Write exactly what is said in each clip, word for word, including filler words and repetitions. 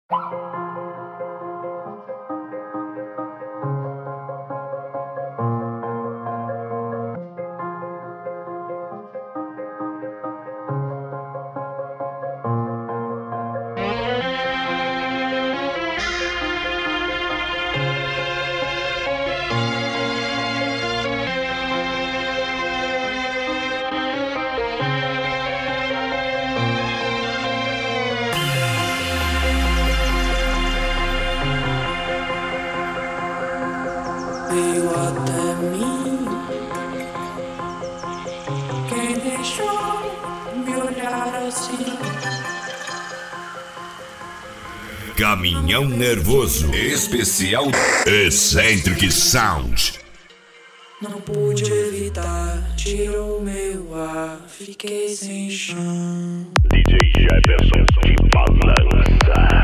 Veio até mim, quem deixou me olhar assim. Caminhão Nervoso Especial Eccentric Sound. Não pude evitar, tirou meu ar, fiquei sem chão. D J Jefferson de balança.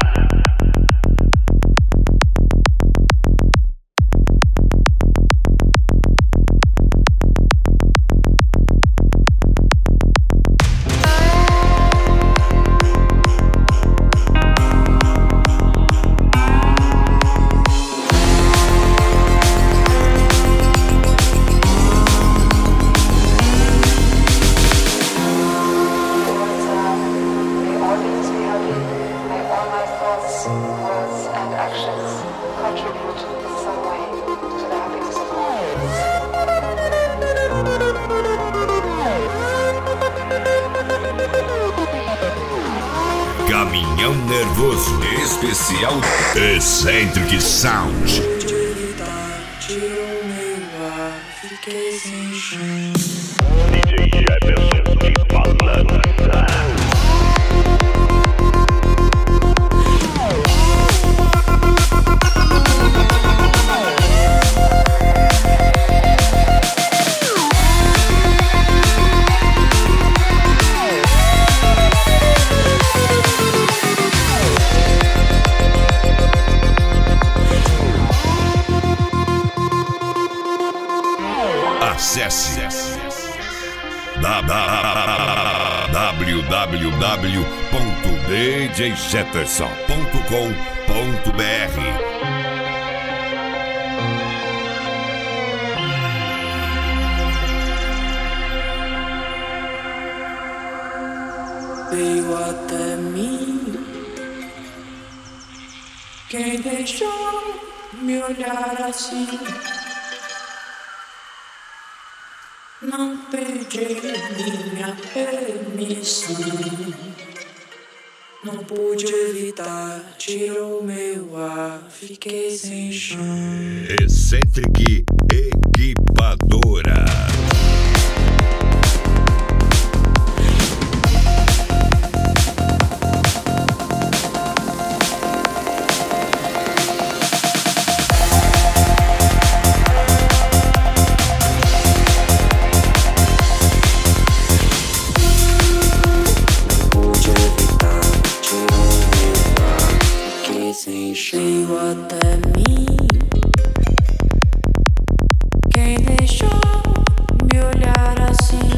Words and actions contribute in some way to the happiness of all. Caminhão Nervoso Especial Eccentric Sound. Pude evitar, tirou meu ar, fiquei sem chão. D J Jefferson de balança. Acesse w w w ponto d j jefferson ponto com ponto b r. Veio até mim, quem deixou me olhar assim. Não pedi minha permissão, não pude evitar, tirou meu ar, fiquei sem chão. Eccentric Equipadora. Veio até mim, quem deixou me olhar assim.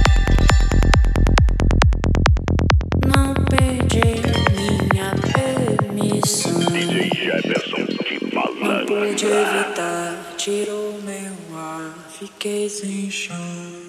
Não pedi minha permissão, D J Jefferson de balança. não pude evitar, tirou meu ar, fiquei sem chão.